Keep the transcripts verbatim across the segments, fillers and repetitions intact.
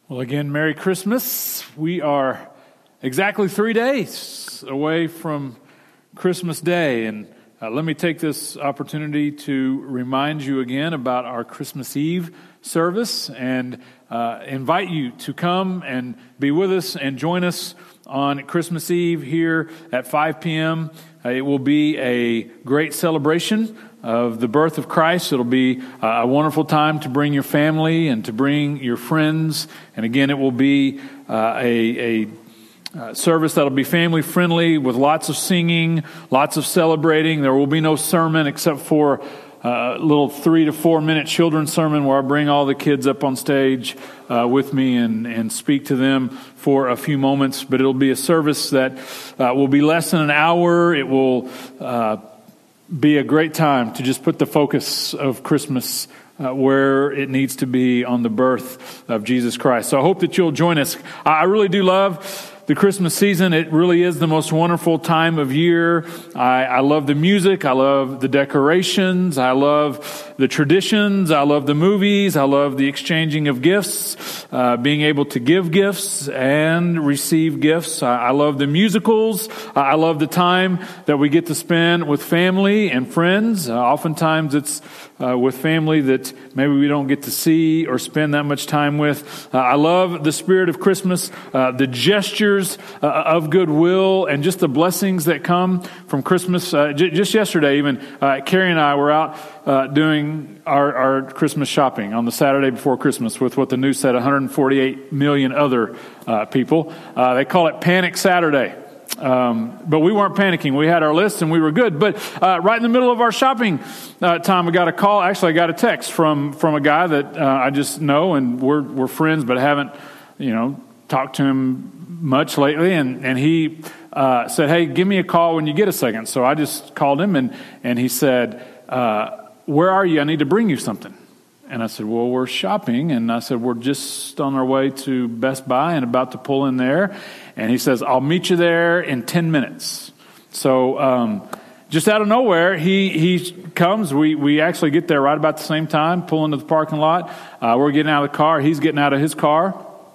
Well, again, Merry Christmas. We are exactly three days away from Christmas Day. And uh, let me take this opportunity to remind you again about our Christmas Eve service and uh, invite you to come and be with us and join us on Christmas Eve here at five p.m. Uh, it will be a great celebration of the birth of Christ. It'll be a wonderful time to bring your family and to bring your friends. And again, it will be uh, a, a uh, service that'll be family friendly with lots of singing, lots of celebrating. There will be no sermon except for a little three to four minute children's sermon where I bring all the kids up on stage uh, with me and, and speak to them for a few moments. But it'll be a service that uh, will be less than an hour. It will uh, be a great time to just put the focus of Christmas uh, where it needs to be, on the birth of Jesus Christ. So I hope that you'll join us. I really do love the Christmas season. It really is the most wonderful time of year. I, I love the music. I love the decorations. I love the traditions. I love the movies. I love the exchanging of gifts, uh, being able to give gifts and receive gifts. I, I love the musicals. I love the time that we get to spend with family and friends. Uh, oftentimes it's Uh, with family that maybe we don't get to see or spend that much time with. Uh, I love the spirit of Christmas, uh, the gestures uh, of goodwill, and just the blessings that come from Christmas. Uh, j- just yesterday, even, uh, Carrie and I were out uh, doing our, our Christmas shopping on the Saturday before Christmas with what the news said, one hundred forty-eight million other uh, people. Uh, they call it Panic Saturday. Um, but we weren't panicking. We had our list and we were good. But uh, right in the middle of our shopping uh, time, I got a call. Actually, I got a text from from a guy that uh, I just know, and we're we're friends, but haven't you know talked to him much lately. And and he uh, said, "Hey, give me a call when you get a second." So I just called him, and and he said, uh, "Where are you? I need to bring you something." And I said, "Well, we're shopping." And I said, "We're just on our way to Best Buy and about to pull in there." And he says, "I'll meet you there in ten minutes. So um, just out of nowhere, he he comes. We we actually get there right about the same time, pull into the parking lot. Uh, we're getting out of the car. He's getting out of his car.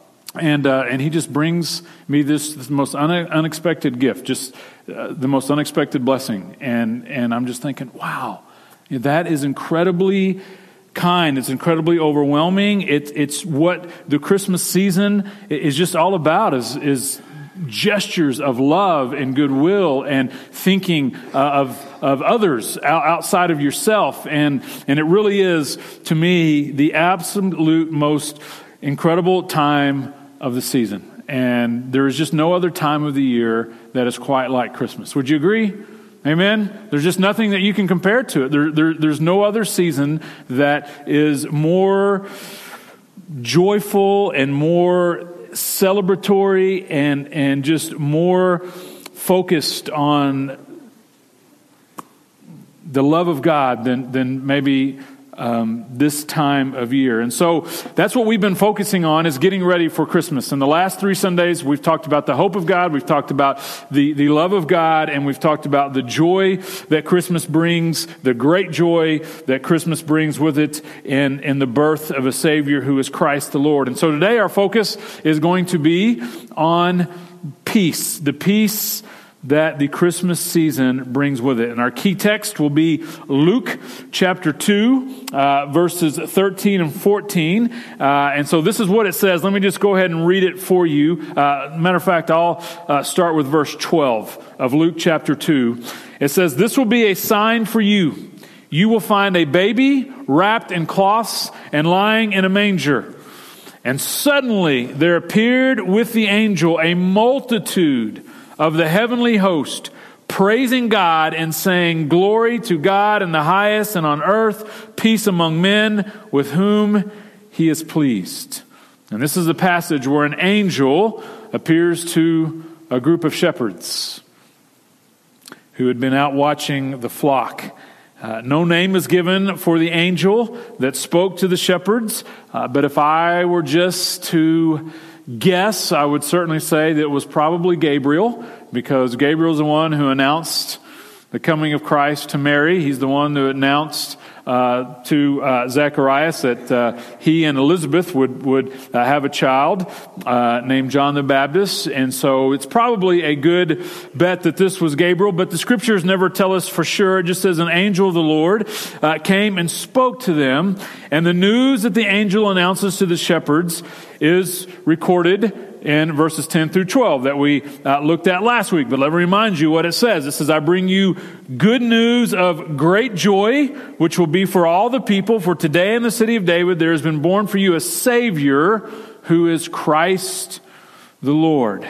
And uh, and he just brings me this, this most une- unexpected gift, just uh, the most unexpected blessing. And, and I'm just thinking, wow, that is incredibly kind. It's incredibly overwhelming. It's it's what the Christmas season is just all about, is is gestures of love and goodwill and thinking uh, of of others outside of yourself. And and it really is, to me, the absolute most incredible time of the season. And there is just no other time of the year that is quite like Christmas. Would you agree? Amen? There's just nothing that you can compare to it. There, there, there's no other season that is more joyful and more celebratory and, and just more focused on the love of God than, than maybe um, this time of year. And so that's what we've been focusing on, is getting ready for Christmas. In the last three Sundays, we've talked about the hope of God, we've talked about the, the love of God, and we've talked about the joy that Christmas brings, the great joy that Christmas brings with it in, in the birth of a Savior who is Christ the Lord. And so today our focus is going to be on peace, the peace that the Christmas season brings with it. And our key text will be Luke chapter two, uh, verses thirteen and fourteen. Uh, and so this is what it says. Let me just go ahead and read it for you. Uh, matter of fact, I'll uh, start with verse twelve of Luke chapter two. It says, "This will be a sign for you. You will find a baby wrapped in cloths and lying in a manger. And suddenly there appeared with the angel a multitude of the heavenly host, praising God and saying, 'Glory to God in the highest, and on earth peace among men with whom he is pleased.'" And this is a passage where an angel appears to a group of shepherds who had been out watching the flock. Uh, no name is given for the angel that spoke to the shepherds, uh, but if I were just to guess, I would certainly say that it was probably Gabriel, because Gabriel's the one who announced the coming of Christ to Mary. He's the one who announced uh, to uh, Zacharias that uh, he and Elizabeth would, would uh, have a child uh, named John the Baptist. And so it's probably a good bet that this was Gabriel, but the scriptures never tell us for sure. It just says an angel of the Lord uh, came and spoke to them. And the news that the angel announces to the shepherds is recorded in verses ten through twelve that we uh, looked at last week. But let me remind you what it says. It says, I bring you good news of great joy, which will be for all the people. For today in the city of David, there has been born for you a Savior who is Christ the Lord.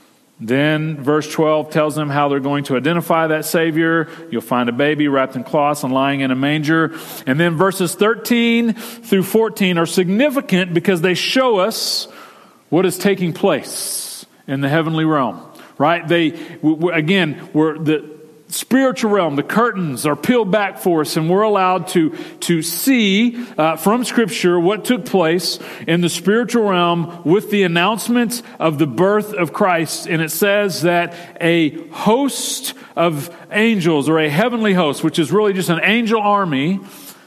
Then verse twelve tells them how they're going to identify that Savior. You'll find a baby wrapped in cloths and lying in a manger. And then verses thirteen through fourteen are significant because they show us what is taking place in the heavenly realm, right? They, again, we're the spiritual realm, the curtains are peeled back for us, and we're allowed to, to see uh, from Scripture what took place in the spiritual realm with the announcement of the birth of Christ. And it says that a host of angels, or a heavenly host, which is really just an angel army,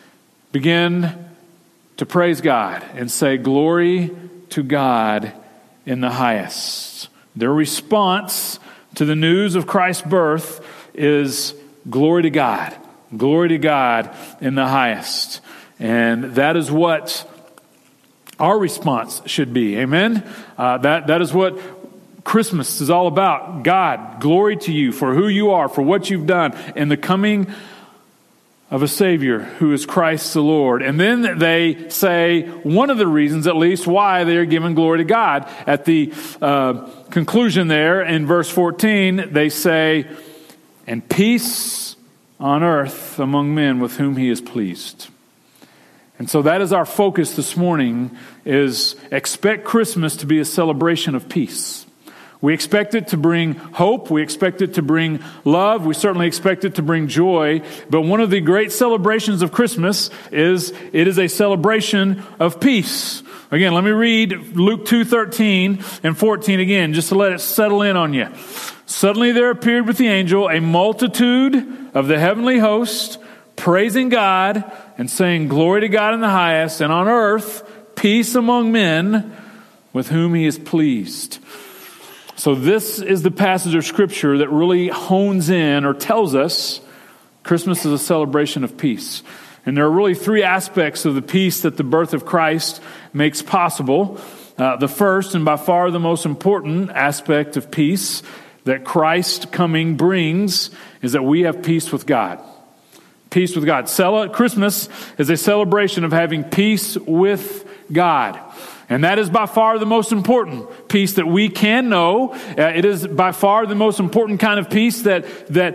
begin to praise God and say, glory to God in the highest. Their response to the news of Christ's birth is glory to God. Glory to God in the highest. And that is what our response should be. Amen? Uh, that, that is what Christmas is all about. God, glory to you for who you are, for what you've done, and the coming of a Savior who is Christ the Lord. And then they say one of the reasons, at least, why they are giving glory to God. At the uh, conclusion there in verse fourteen, they say, and peace on earth among men with whom he is pleased. And so that is our focus this morning, is expect Christmas to be a celebration of peace. We expect it to bring hope. We expect it to bring love. We certainly expect it to bring joy. But one of the great celebrations of Christmas is it is a celebration of peace. Again, let me read Luke two thirteen and fourteen again, just to let it settle in on you. Suddenly there appeared with the angel a multitude of the heavenly host, praising God and saying, glory to God in the highest, and on earth peace among men with whom he is pleased. So this is the passage of Scripture that really hones in or tells us Christmas is a celebration of peace. And there are really three aspects of the peace that the birth of Christ makes possible. Uh, the first, and by far the most important aspect of peace that Christ coming brings, is that we have peace with God. Peace with God. Cel- Christmas is a celebration of having peace with God. And that is by far the most important peace that we can know. Uh, it is by far the most important kind of peace that that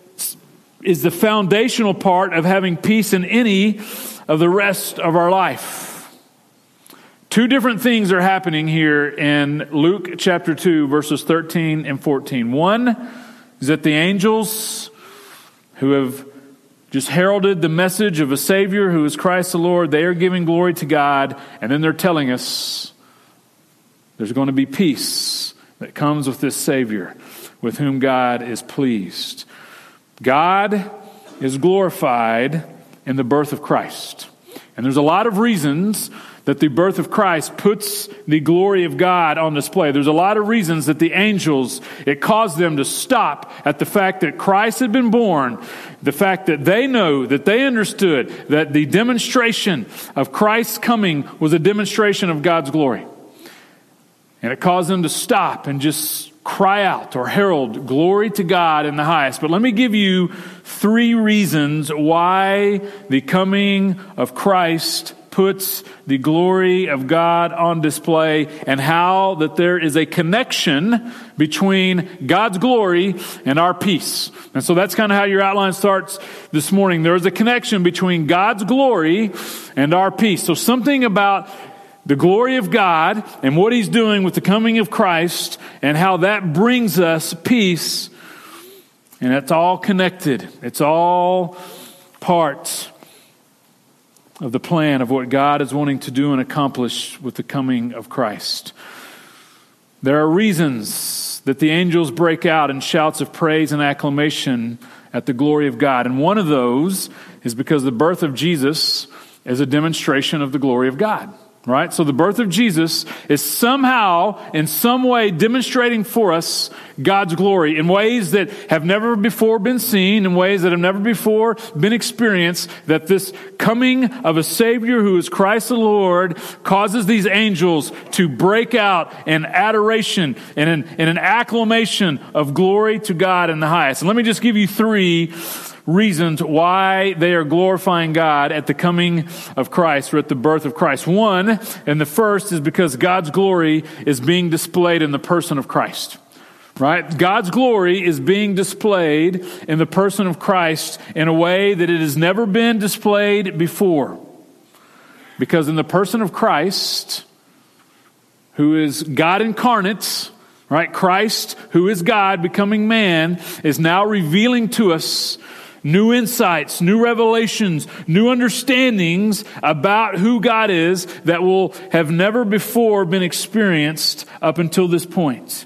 is the foundational part of having peace in any of the rest of our life. Two different things are happening here in Luke chapter two, verses thirteen and fourteen. One is that the angels who have just heralded the message of a Savior who is Christ the Lord, they are giving glory to God, and then they're telling us there's going to be peace that comes with this Savior with whom God is pleased. God is glorified in the birth of Christ. And there's a lot of reasons that the birth of Christ puts the glory of God on display. There's a lot of reasons that the angels, it caused them to stop at the fact that Christ had been born, the fact that they know, that they understood that the demonstration of Christ's coming was a demonstration of God's glory. And it caused them to stop and just cry out or herald glory to God in the highest. But let me give you three reasons why the coming of Christ puts the glory of God on display, and how that there is a connection between God's glory and our peace. And so that's kind of how your outline starts this morning. There is a connection between God's glory and our peace. So something about the glory of God and what He's doing with the coming of Christ and how that brings us peace. And it's all connected. It's all part of the plan of what God is wanting to do and accomplish with the coming of Christ. There are reasons that the angels break out in shouts of praise and acclamation at the glory of God. And one of those is because the birth of Jesus is a demonstration of the glory of God. Right? So the birth of Jesus is somehow, in some way, demonstrating for us God's glory in ways that have never before been seen, in ways that have never before been experienced, that this coming of a Savior who is Christ the Lord causes these angels to break out in adoration and in, in an acclamation of glory to God in the highest. And let me just give you three reasons why they are glorifying God at the coming of Christ or at the birth of Christ. One, and the first, is because God's glory is being displayed in the person of Christ. Right? God's glory is being displayed in the person of Christ in a way that it has never been displayed before. Because in the person of Christ, who is God incarnate, right? Christ, who is God becoming man, is now revealing to us new insights, new revelations, new understandings about who God is that will have never before been experienced up until this point.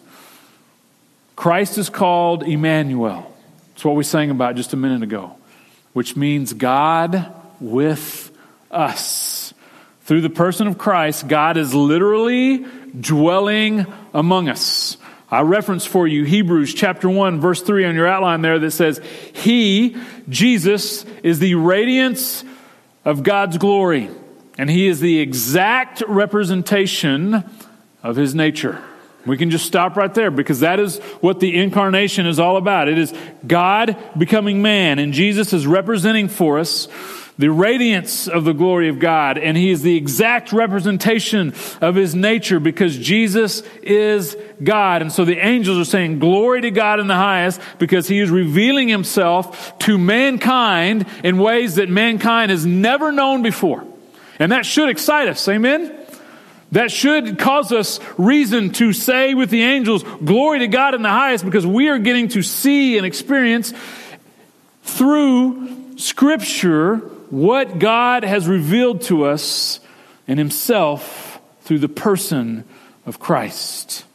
Christ is called Emmanuel. That's what we sang about just a minute ago, which means God with us. Through the person of Christ, God is literally dwelling among us. I reference for you Hebrews chapter one, verse three on your outline there that says, He, Jesus, is the radiance of God's glory, and He is the exact representation of His nature. We can just stop right there because that is what the incarnation is all about. It is God becoming man, and Jesus is representing for us the radiance of the glory of God, and He is the exact representation of His nature because Jesus is God. And so the angels are saying, glory to God in the highest, because He is revealing Himself to mankind in ways that mankind has never known before. And that should excite us, amen? That should cause us reason to say with the angels, glory to God in the highest, because we are getting to see and experience through Scripture what God has revealed to us in Himself through the person of Christ.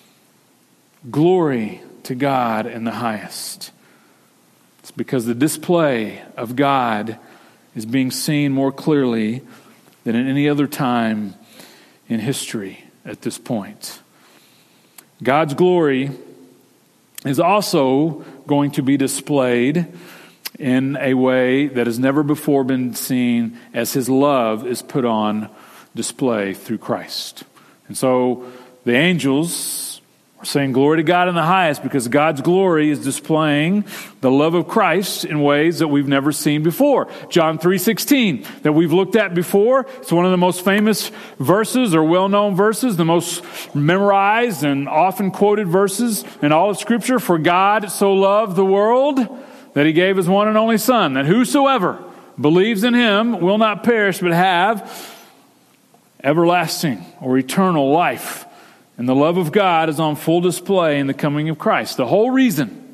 Glory to God in the highest. It's because the display of God is being seen more clearly than at any other time in history at this point. God's glory is also going to be displayed in a way that has never before been seen as His love is put on display through Christ. And so the angels are saying glory to God in the highest because God's glory is displaying the love of Christ in ways that we've never seen before. John three sixteen that we've looked at before. It's one of the most famous verses or well-known verses, the most memorized and often quoted verses in all of Scripture. For God so loved the world that He gave His one and only Son, that whosoever believes in Him will not perish but have everlasting or eternal life. And the love of God is on full display in the coming of Christ. The whole reason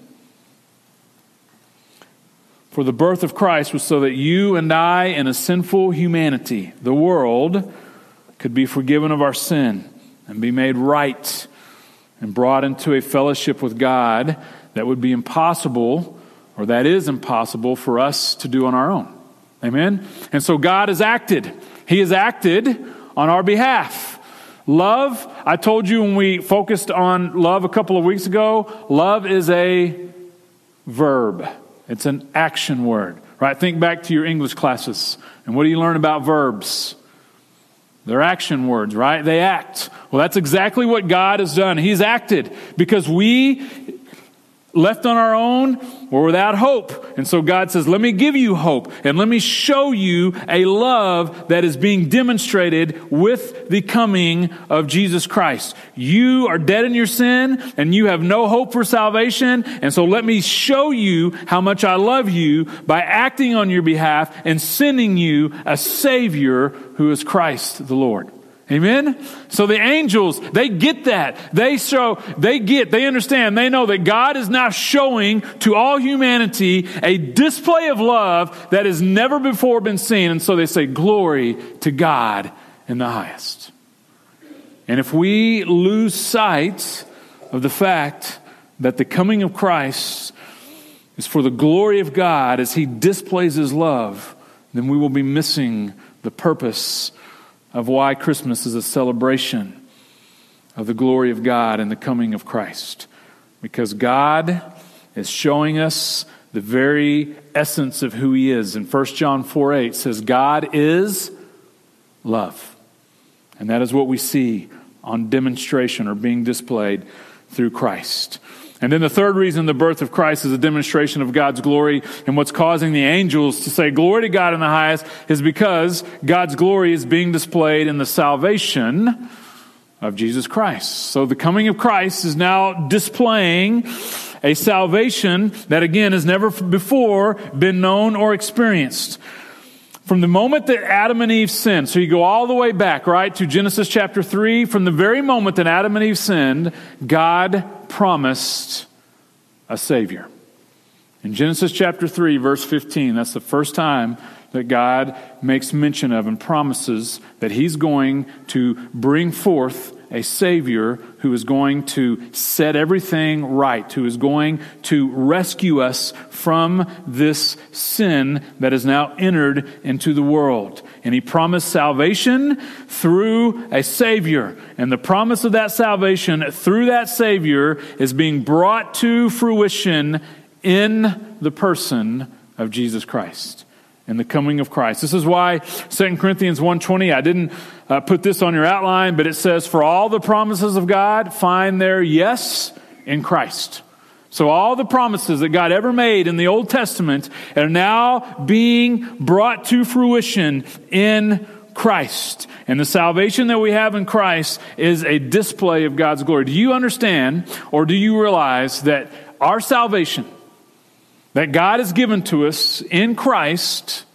for the birth of Christ was so that you and I, in a sinful humanity, the world, could be forgiven of our sin and be made right and brought into a fellowship with God that would be impossible, or that is impossible for us to do on our own. Amen? And so God has acted. He has acted on our behalf. Love, I told you when we focused on love a couple of weeks ago, love is a verb. It's an action word, right? Think back to your English classes. And what do you learn about verbs? They're action words, right? They act. Well, that's exactly what God has done. He's acted because we, left on our own, were without hope. And so God says, let me give you hope and let me show you a love that is being demonstrated with the coming of Jesus Christ. You are dead in your sin and you have no hope for salvation. And so let me show you how much I love you by acting on your behalf and sending you a Savior who is Christ the Lord. Amen? So the angels, they get that. They show, they get, they understand, they know that God is now showing to all humanity a display of love that has never before been seen. And so they say, glory to God in the highest. And if we lose sight of the fact that the coming of Christ is for the glory of God as he displays his love, then we will be missing the purpose of why Christmas is a celebration of the glory of God and the coming of Christ. Because God is showing us the very essence of who he is. And First John four eight says, God is love. And that is what we see on demonstration or being displayed through Christ. And then the third reason the birth of Christ is a demonstration of God's glory, and what's causing the angels to say glory to God in the highest, is because God's glory is being displayed in the salvation of Jesus Christ. So the coming of Christ is now displaying a salvation that again has never before been known or experienced. From the moment that Adam and Eve sinned, so you go all the way back, right, to Genesis chapter three, from the very moment that Adam and Eve sinned, God promised a Savior. In Genesis chapter three, verse fifteen, that's the first time that God makes mention of and promises that he's going to bring forth a Savior who is going to set everything right, who is going to rescue us from this sin that has now entered into the world. And he promised salvation through a Savior. And the promise of that salvation through that Savior is being brought to fruition in the person of Jesus Christ. And the coming of Christ. This is why Second Corinthians one twenty, I didn't uh, put this on your outline, but it says, for all the promises of God find their yes in Christ. So all the promises that God ever made in the Old Testament are now being brought to fruition in Christ. And the salvation that we have in Christ is a display of God's glory. Do you understand, or do you realize that our salvation that God has given to us in Christ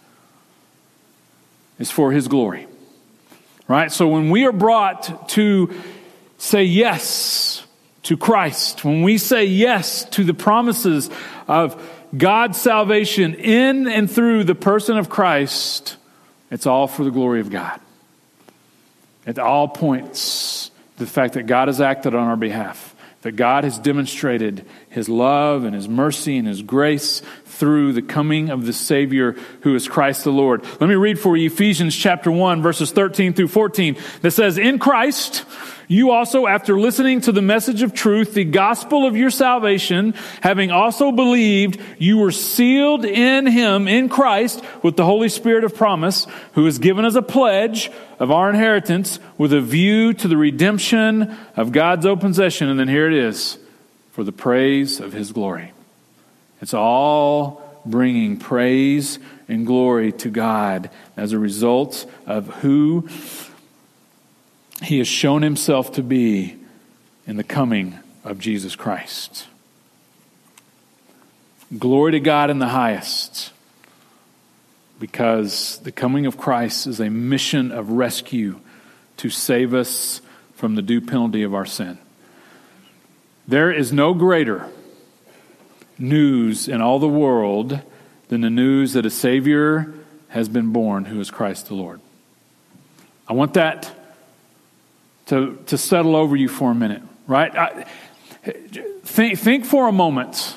is for his glory? Right? So when we are brought to say yes to Christ, when we say yes to the promises of God's salvation in and through the person of Christ, it's all for the glory of God. It all points to the fact that God has acted on our behalf, that God has demonstrated his love and his mercy and his grace through the coming of the Savior who is Christ the Lord. Let me read for you Ephesians chapter one, verses thirteen through fourteen, that says, in Christ, you also, after listening to the message of truth, the gospel of your salvation, having also believed, you were sealed in him, in Christ, with the Holy Spirit of promise, who is given as a pledge of our inheritance with a view to the redemption of God's own possession. And then here it is, for the praise of his glory. It's all bringing praise and glory to God as a result of who he has shown himself to be in the coming of Jesus Christ. Glory to God in the highest, because the coming of Christ is a mission of rescue to save us from the due penalty of our sin. There is no greater news in all the world than the news that a Savior has been born who is Christ the Lord. I want that to, to settle over you for a minute, right? I, think, think for a moment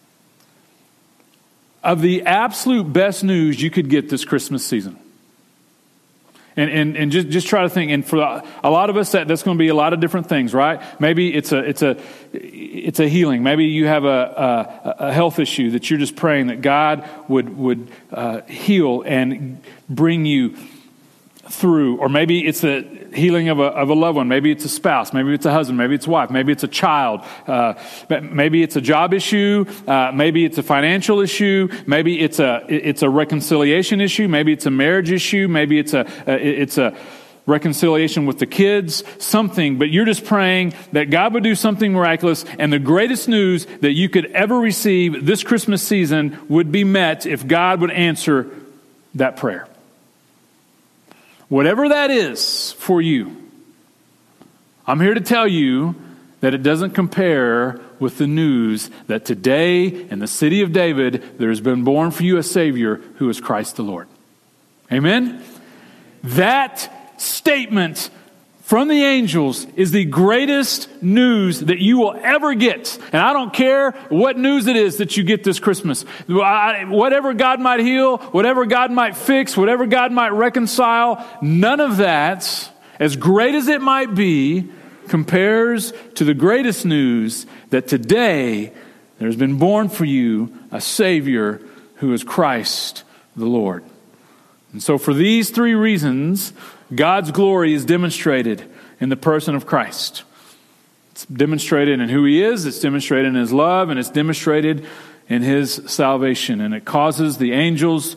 of the absolute best news you could get this Christmas season. And, and and just just try to think. And for a lot of us, that, that's going to be a lot of different things, right? Maybe it's a it's a it's a healing. Maybe you have a a, a health issue that you're just praying that God would would uh, heal and bring you through. Or maybe it's a healing of a of a loved one. Maybe it's a spouse. Maybe it's a husband. Maybe it's a wife. Maybe it's a child. Uh, maybe it's a job issue. Uh, maybe it's a financial issue. Maybe it's a it's a reconciliation issue. Maybe it's a marriage issue. Maybe it's a it's a reconciliation with the kids. Something. But you're just praying that God would do something miraculous. And the greatest news that you could ever receive this Christmas season would be met if God would answer that prayer. Whatever that is for you, I'm here to tell you that it doesn't compare with the news that today in the city of David, there has been born for you a Savior who is Christ the Lord. Amen? That statement from the angels is the greatest news that you will ever get. And I don't care what news it is that you get this Christmas. Whatever God might heal, whatever God might fix, whatever God might reconcile, none of that, as great as it might be, compares to the greatest news that today there's been born for you a Savior who is Christ the Lord. And so for these three reasons, God's glory is demonstrated in the person of Christ. It's demonstrated in who He is, it's demonstrated in His love, and it's demonstrated in His salvation. And it causes the angels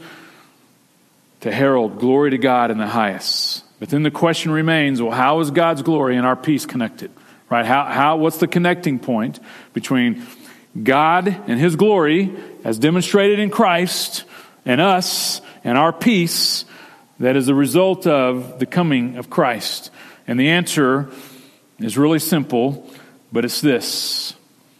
to herald glory to God in the highest. But then the question remains, well, how is God's glory and our peace connected? Right? How, how, what's the connecting point between God and His glory as demonstrated in Christ and us and our peace that is the result of the coming of Christ? And the answer is really simple, but it's this,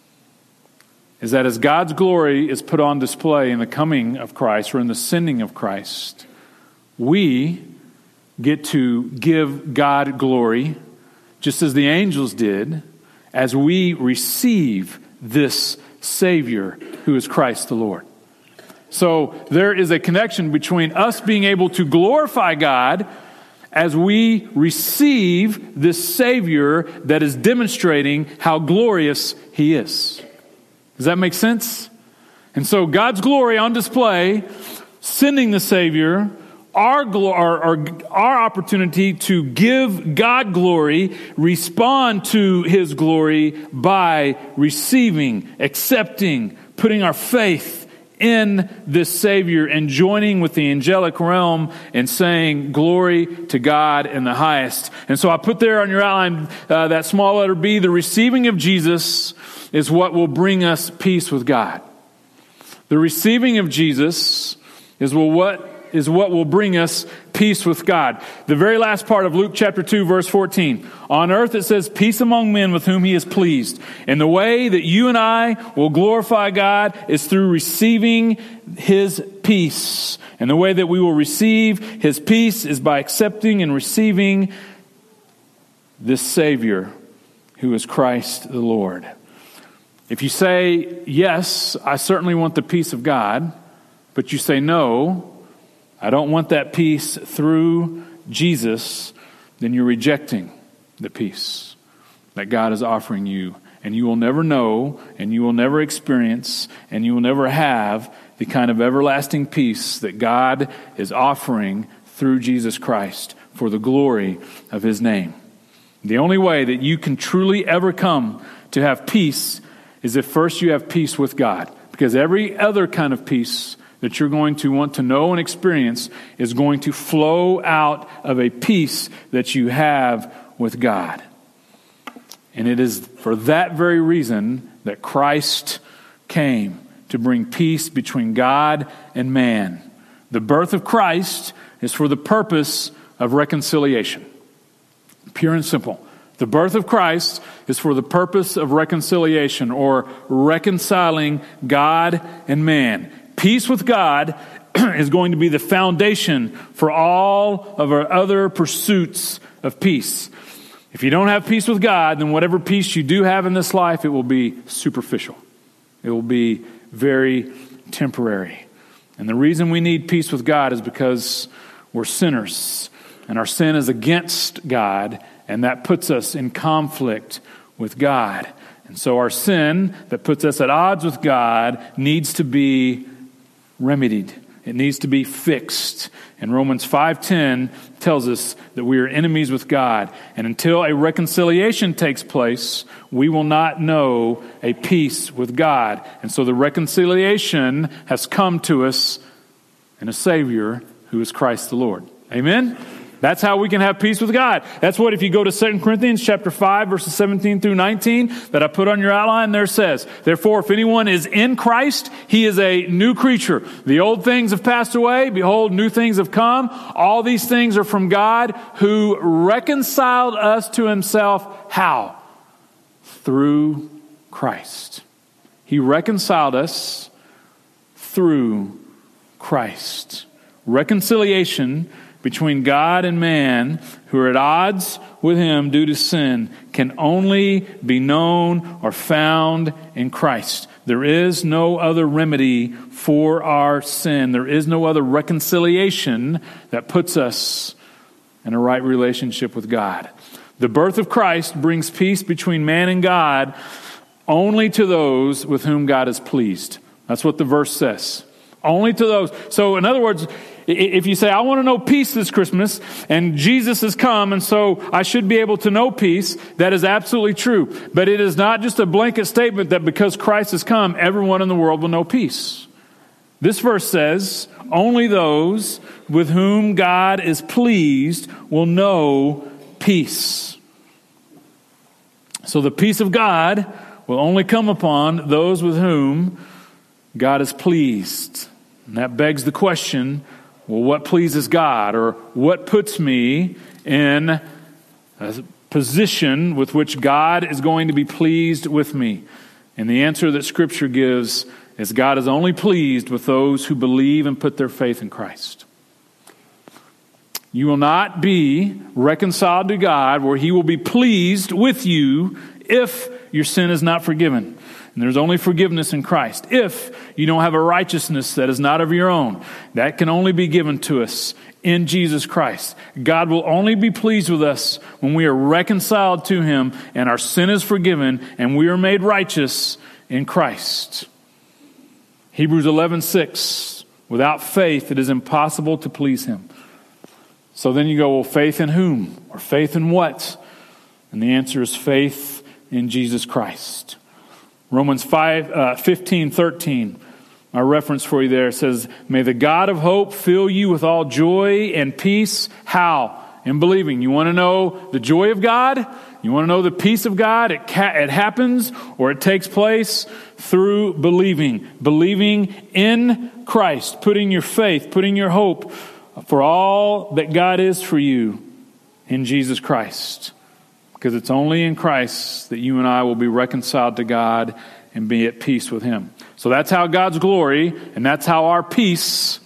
is that as God's glory is put on display in the coming of Christ or in the sending of Christ, we get to give God glory just as the angels did as we receive this Savior who is Christ the Lord. So there is a connection between us being able to glorify God as we receive this Savior that is demonstrating how glorious He is. Does that make sense? And so God's glory on display, sending the Savior, Our, glo- our, our, our opportunity to give God glory, respond to His glory by receiving, accepting, putting our faith in this Savior and joining with the angelic realm and saying glory to God in the highest. And so I put there on your outline uh, that small letter B, the receiving of Jesus is what will bring us peace with God. The receiving of Jesus is well, what is what will bring us peace with God. The very last part of Luke chapter two, verse fourteen. On earth it says, peace among men with whom He is pleased. And the way that you and I will glorify God is through receiving His peace. And the way that we will receive His peace is by accepting and receiving this Savior who is Christ the Lord. If you say, yes, I certainly want the peace of God, but you say, no, I don't want that peace through Jesus, then you're rejecting the peace that God is offering you. And you will never know, and you will never experience, and you will never have the kind of everlasting peace that God is offering through Jesus Christ for the glory of His name. The only way that you can truly ever come to have peace is if first you have peace with God. Because every other kind of peace that you're going to want to know and experience is going to flow out of a peace that you have with God. And it is for that very reason that Christ came to bring peace between God and man. The birth of Christ is for the purpose of reconciliation. Pure and simple. The birth of Christ is for the purpose of reconciliation or reconciling God and man. Peace with God is going to be the foundation for all of our other pursuits of peace. If you don't have peace with God, then whatever peace you do have in this life, it will be superficial. It will be very temporary. And the reason we need peace with God is because we're sinners. And our sin is against God, and that puts us in conflict with God. And so our sin that puts us at odds with God needs to be remedied. It needs to be fixed. And Romans five ten tells us that we are enemies with God. And until a reconciliation takes place, we will not know a peace with God. And so the reconciliation has come to us in a Savior who is Christ the Lord. Amen? That's how we can have peace with God. That's what, if you go to Second Corinthians chapter five, verses seventeen through nineteen, that I put on your outline, there says, therefore, if anyone is in Christ, he is a new creature. The old things have passed away. Behold, new things have come. All these things are from God, who reconciled us to Himself. How? Through Christ. He reconciled us through Christ. Reconciliation between God and man who are at odds with him due to sin can only be known or found in Christ. There is no other remedy for our sin. There is no other reconciliation that puts us in a right relationship with God. The birth of Christ brings peace between man and God only to those with whom God is pleased. That's what the verse says. Only to those. So in other words, if you say, I want to know peace this Christmas, and Jesus has come, and so I should be able to know peace, that is absolutely true. But it is not just a blanket statement that because Christ has come, everyone in the world will know peace. This verse says, only those with whom God is pleased will know peace. So the peace of God will only come upon those with whom God is pleased. And that begs the question, well, what pleases God, or what puts me in a position with which God is going to be pleased with me? And the answer that Scripture gives is God is only pleased with those who believe and put their faith in Christ. You will not be reconciled to God where He will be pleased with you if your sin is not forgiven. And there's only forgiveness in Christ. If you don't have a righteousness that is not of your own, that can only be given to us in Jesus Christ. God will only be pleased with us when we are reconciled to Him and our sin is forgiven and we are made righteous in Christ. Hebrews eleven six, without faith it is impossible to please Him. So then you go, well, faith in whom? Or faith in what? And the answer is faith in Jesus Christ. Romans five, uh, fifteen, thirteen, our reference for you there says, may the God of hope fill you with all joy and peace. How? In believing. You want to know the joy of God? You want to know the peace of God? It, ca- it happens or it takes place through believing. Believing in Christ. Putting your faith, putting your hope for all that God is for you in Jesus Christ. Because it's only in Christ that you and I will be reconciled to God and be at peace with Him. So that's how God's glory and that's how our peace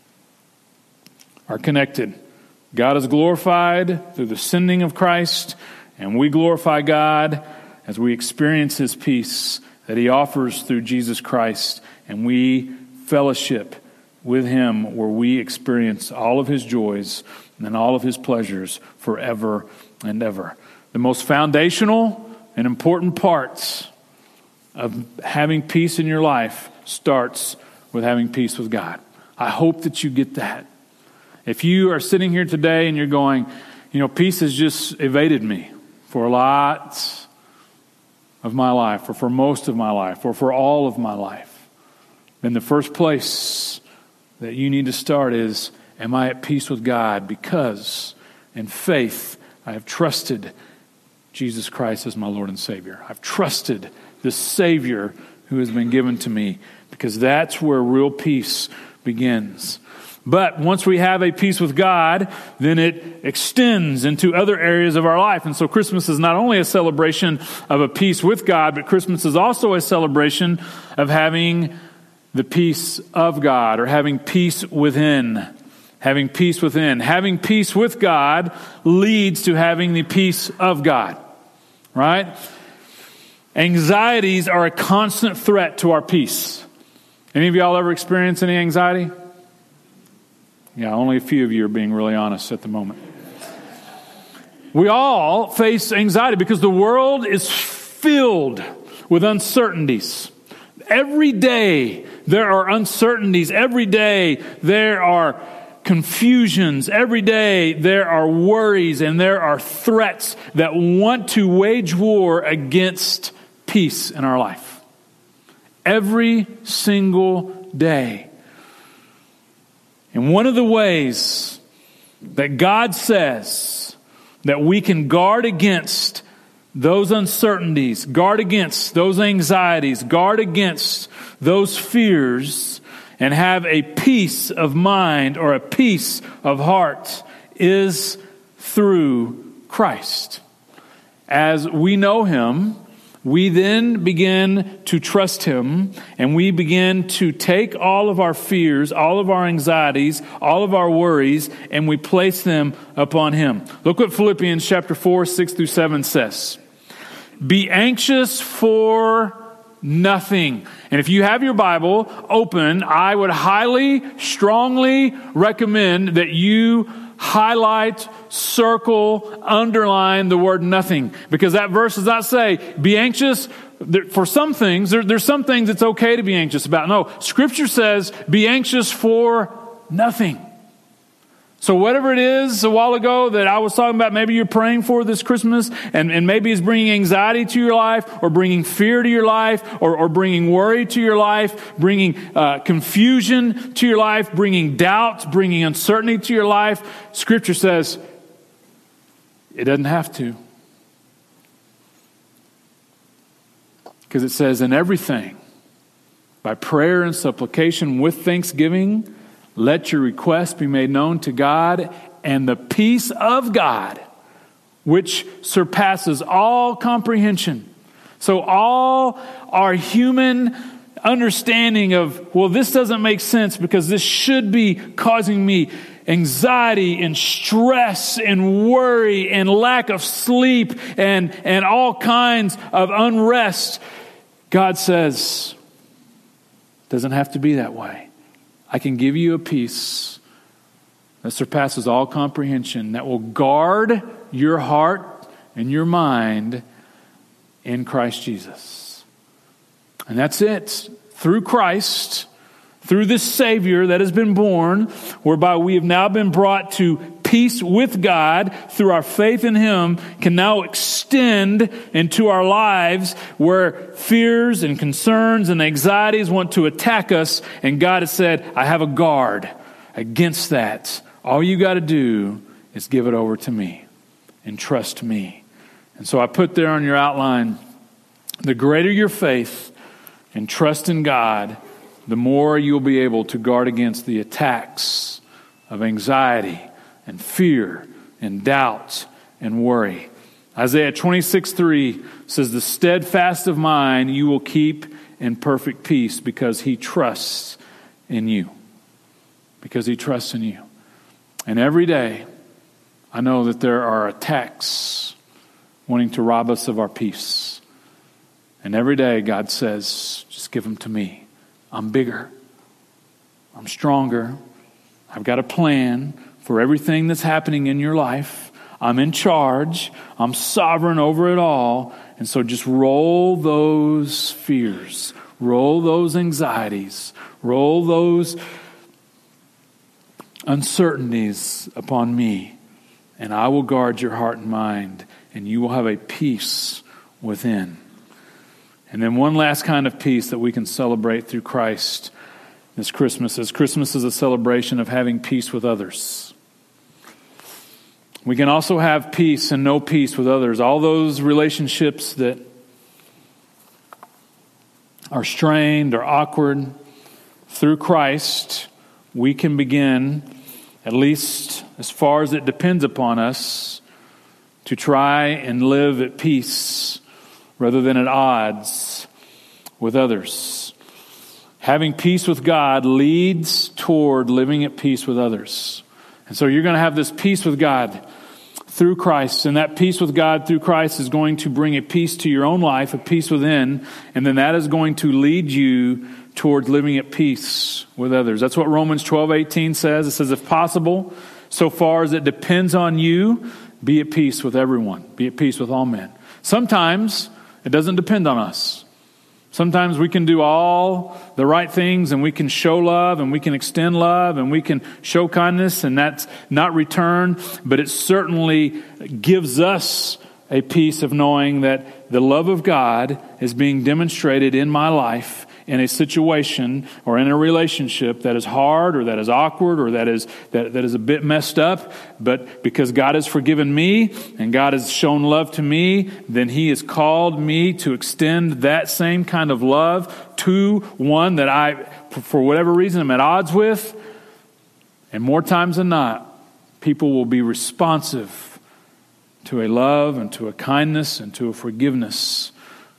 are connected. God is glorified through the sending of Christ, and we glorify God as we experience His peace that He offers through Jesus Christ, and we fellowship with Him where we experience all of His joys and all of His pleasures forever and ever. The most foundational and important parts of having peace in your life starts with having peace with God. I hope that you get that. If you are sitting here today and you're going, you know, peace has just evaded me for a lot of my life, or for most of my life, or for all of my life, then the first place that you need to start is, am I at peace with God? Because in faith I have trusted Jesus Christ as my Lord and Savior. I've trusted the Savior who has been given to me, because that's where real peace begins. But once we have a peace with God, then it extends into other areas of our life. And so Christmas is not only a celebration of a peace with God, but Christmas is also a celebration of having the peace of God, or having peace within. Having peace within. Having peace with God leads to having the peace of God. Right? Anxieties are a constant threat to our peace. Any of y'all ever experienced any anxiety? Yeah, only a few of you are being really honest at the moment. We all face anxiety because the world is filled with uncertainties. Every day there are uncertainties. Every day there are confusions. Every day there are worries and there are threats that want to wage war against peace in our life. Every single day. And one of the ways that God says that we can guard against those uncertainties, guard against those anxieties, guard against those fears, and have a peace of mind or a peace of heart is through Christ. As we know Him, we then begin to trust Him, and we begin to take all of our fears, all of our anxieties, all of our worries, and we place them upon Him. Look what Philippians chapter four, six through seven says. Be anxious for nothing. And if you have your Bible open, I would highly, strongly recommend that you highlight, circle, underline the word nothing. Because that verse does not say, be anxious for some things. There, there's some things it's okay to be anxious about. No, Scripture says, be anxious for nothing. So whatever it is a while ago that I was talking about, maybe you're praying for this Christmas, and, and maybe it's bringing anxiety to your life, or bringing fear to your life, or, or bringing worry to your life, bringing uh, confusion to your life, bringing doubt, bringing uncertainty to your life. Scripture says it doesn't have to. Because it says, in everything, by prayer and supplication with thanksgiving, let your requests be made known to God, and the peace of God, which surpasses all comprehension. So all our human understanding of, well, this doesn't make sense because this should be causing me anxiety and stress and worry and lack of sleep and, and all kinds of unrest. God says, it doesn't have to be that way. I can give you a peace that surpasses all comprehension, that will guard your heart and your mind in Christ Jesus. And that's it. Through Christ, through this Savior that has been born, whereby we have now been brought to peace with God through our faith in Him, can now extend into our lives where fears and concerns and anxieties want to attack us. And God has said, I have a guard against that. All you got to do is give it over to me and trust me. And so I put there on your outline, the greater your faith and trust in God, the more you'll be able to guard against the attacks of anxiety and fear and doubt and worry. Isaiah twenty-six three says, the steadfast of mind you will keep in perfect peace because he trusts in you. Because he trusts in you. And every day, I know that there are attacks wanting to rob us of our peace. And every day, God says, just give them to me. I'm bigger. I'm stronger. I've got a plan for everything that's happening in your life. I'm in charge. I'm sovereign over it all. And so just roll those fears. Roll those anxieties. Roll those uncertainties upon me. And I will guard your heart and mind. And you will have a peace within. And then one last kind of peace that we can celebrate through Christ this Christmas is Christmas is a celebration of having peace with others. We can also have peace and no peace with others. All those relationships that are strained or awkward, through Christ, we can begin, at least as far as it depends upon us, to try and live at peace rather than at odds with others. Having peace with God leads toward living at peace with others. And so you're going to have this peace with God through Christ. And that peace with God through Christ is going to bring a peace to your own life, a peace within. And then that is going to lead you towards living at peace with others. That's what Romans twelve eighteen says. It says, if possible, so far as it depends on you, be at peace with everyone. Be at peace with all men. Sometimes it doesn't depend on us. Sometimes we can do all the right things and we can show love and we can extend love and we can show kindness and that's not return. But it certainly gives us a peace of knowing that the love of God is being demonstrated in my life in a situation or in a relationship that is hard or that is awkward or that is that, that is a bit messed up, but because God has forgiven me and God has shown love to me, then He has called me to extend that same kind of love to one that I, for whatever reason, am at odds with. And more times than not, people will be responsive to a love and to a kindness and to a forgiveness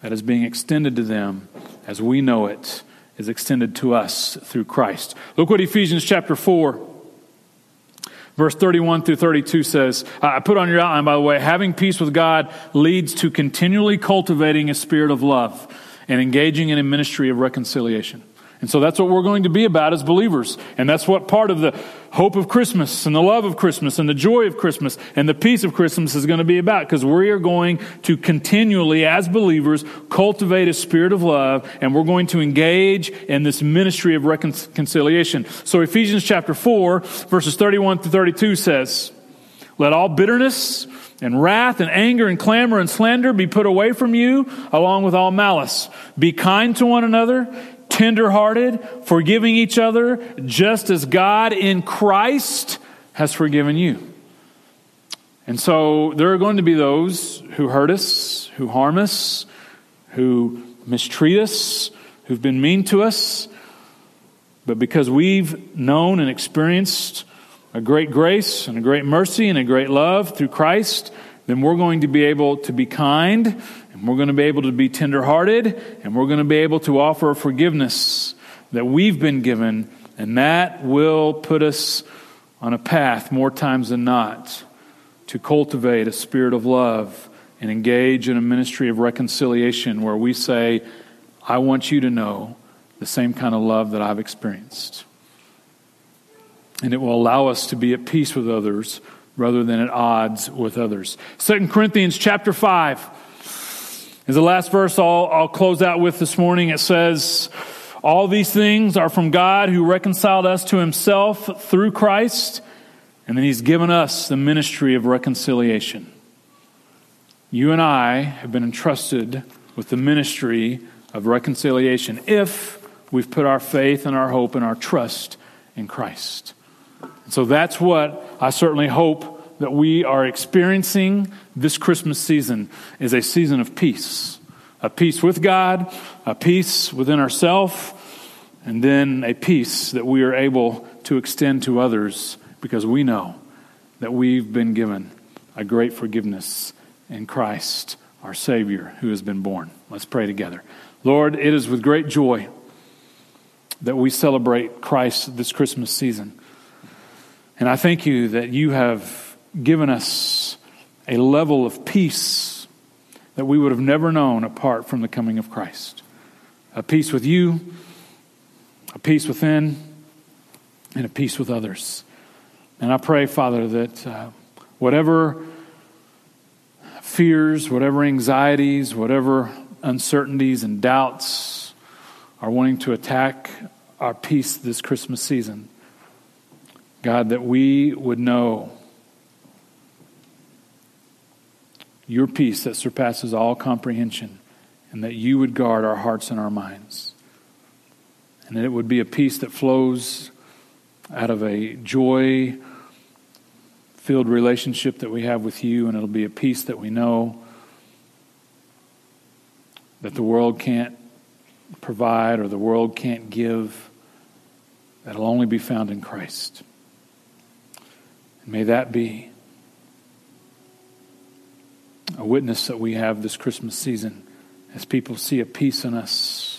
that is being extended to them as we know it is extended to us through Christ. Look what Ephesians chapter four, verse thirty-one through thirty-two says. I put on your outline, by the way, having peace with God leads to continually cultivating a spirit of love and engaging in a ministry of reconciliation. And so that's what we're going to be about as believers. And that's what part of the hope of Christmas and the love of Christmas and the joy of Christmas and the peace of Christmas is going to be about. Because we are going to continually, as believers, cultivate a spirit of love, and we're going to engage in this ministry of reconciliation. So Ephesians chapter four, verses thirty-one through thirty-two says, let all bitterness and wrath and anger and clamor and slander be put away from you, along with all malice. Be kind to one another, tender-hearted, forgiving each other, just as God in Christ has forgiven you. And so there are going to be those who hurt us, who harm us, who mistreat us, who've been mean to us. But because we've known and experienced a great grace and a great mercy and a great love through Christ, then we're going to be able to be kind, and we're going to be able to be tender-hearted, and we're going to be able to offer forgiveness that we've been given, and that will put us on a path more times than not to cultivate a spirit of love and engage in a ministry of reconciliation where we say, I want you to know the same kind of love that I've experienced. And it will allow us to be at peace with others rather than at odds with others. Second Corinthians chapter five is the last verse I'll, I'll close out with this morning. It says, all these things are from God who reconciled us to himself through Christ, and then he's given us the ministry of reconciliation. You and I have been entrusted with the ministry of reconciliation if we've put our faith and our hope and our trust in Christ. And so that's what I certainly hope that we are experiencing this Christmas season, is a season of peace. A peace with God, a peace within ourselves, and then a peace that we are able to extend to others because we know that we've been given a great forgiveness in Christ, our Savior, who has been born. Let's pray together. Lord, it is with great joy that we celebrate Christ this Christmas season. And I thank you that you have given us a level of peace that we would have never known apart from the coming of Christ. A peace with you, a peace within, and a peace with others. And I pray, Father, that uh, whatever fears, whatever anxieties, whatever uncertainties and doubts are wanting to attack our peace this Christmas season, God, that we would know your peace that surpasses all comprehension, and that you would guard our hearts and our minds. And that it would be a peace that flows out of a joy-filled relationship that we have with you, and it'll be a peace that we know that the world can't provide or the world can't give, that'll only be found in Christ. And may that be a witness that we have this Christmas season as people see a peace in us,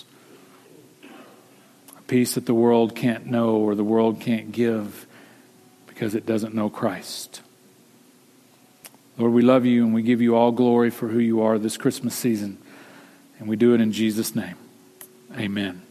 a peace that the world can't know or the world can't give because it doesn't know Christ. Lord, we love you and we give you all glory for who you are this Christmas season. And we do it in Jesus' name. Amen.